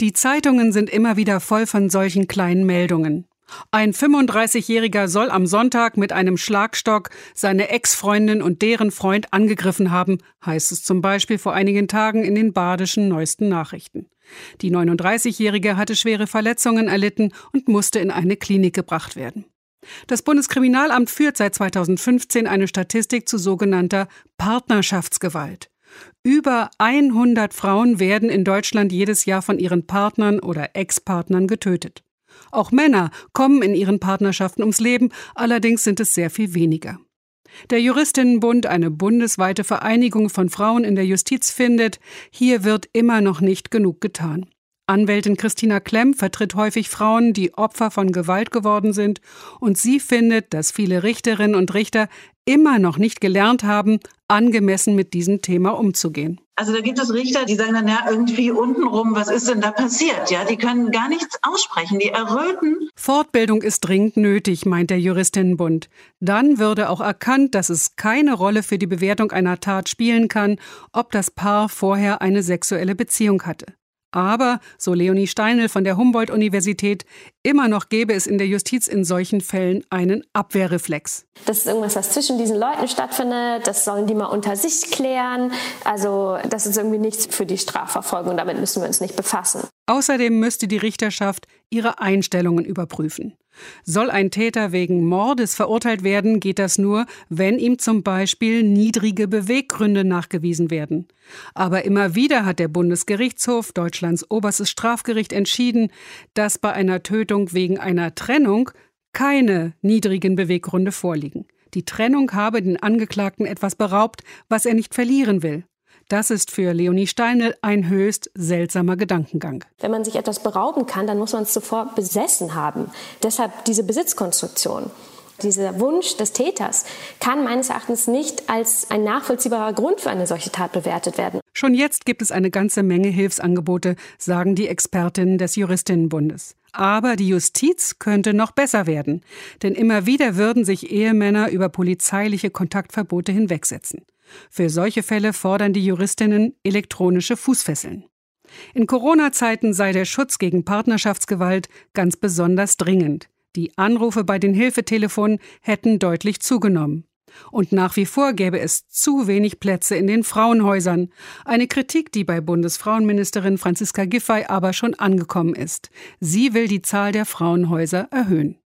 Die Zeitungen sind immer wieder voll von solchen kleinen Meldungen. Ein 35-Jähriger soll am Sonntag mit einem Schlagstock seine Ex-Freundin und deren Freund angegriffen haben, heißt es zum Beispiel vor einigen Tagen in den badischen neuesten Nachrichten. Die 39-Jährige hatte schwere Verletzungen erlitten und musste in eine Klinik gebracht werden. Das Bundeskriminalamt führt seit 2015 eine Statistik zu sogenannter Partnerschaftsgewalt. Über 100 Frauen werden in Deutschland jedes Jahr von ihren Partnern oder Ex-Partnern getötet. Auch Männer kommen in ihren Partnerschaften ums Leben, allerdings sind es sehr viel weniger. Der Juristinnenbund, eine bundesweite Vereinigung von Frauen in der Justiz, findet, hier wird immer noch nicht genug getan. Anwältin Christina Klemm vertritt häufig Frauen, die Opfer von Gewalt geworden sind, und sie findet, dass viele Richterinnen und Richter immer noch nicht gelernt haben, angemessen mit diesem Thema umzugehen. Also da gibt es Richter, die sagen dann, ja, irgendwie untenrum, was ist denn da passiert? Ja, die können gar nichts aussprechen, die erröten. Fortbildung ist dringend nötig, meint der Juristinnenbund. Dann würde auch erkannt, dass es keine Rolle für die Bewertung einer Tat spielen kann, ob das Paar vorher eine sexuelle Beziehung hatte. Aber, so Leonie Steinl von der Humboldt-Universität, immer noch gäbe es in der Justiz in solchen Fällen einen Abwehrreflex. Das ist irgendwas, was zwischen diesen Leuten stattfindet, das sollen die mal unter sich klären. Also das ist irgendwie nichts für die Strafverfolgung, damit müssen wir uns nicht befassen. Außerdem müsste die Richterschaft ihre Einstellungen überprüfen. Soll ein Täter wegen Mordes verurteilt werden, geht das nur, wenn ihm zum Beispiel niedrige Beweggründe nachgewiesen werden. Aber immer wieder hat der Bundesgerichtshof, Deutschlands oberstes Strafgericht, entschieden, dass bei einer Tötung wegen einer Trennung keine niedrigen Beweggründe vorliegen. Die Trennung habe den Angeklagten etwas beraubt, was er nicht verlieren will. Das ist für Leonie Steinl ein höchst seltsamer Gedankengang. Wenn man sich etwas berauben kann, dann muss man es zuvor besessen haben. Deshalb diese Besitzkonstruktion. Dieser Wunsch des Täters kann meines Erachtens nicht als ein nachvollziehbarer Grund für eine solche Tat bewertet werden. Schon jetzt gibt es eine ganze Menge Hilfsangebote, sagen die Expertinnen des Juristinnenbundes. Aber die Justiz könnte noch besser werden. Denn immer wieder würden sich Ehemänner über polizeiliche Kontaktverbote hinwegsetzen. Für solche Fälle fordern die Juristinnen elektronische Fußfesseln. In Corona-Zeiten sei der Schutz gegen Partnerschaftsgewalt ganz besonders dringend. Die Anrufe bei den Hilfetelefonen hätten deutlich zugenommen. Und nach wie vor gäbe es zu wenig Plätze in den Frauenhäusern. Eine Kritik, die bei Bundesfrauenministerin Franziska Giffey aber schon angekommen ist. Sie will die Zahl der Frauenhäuser erhöhen.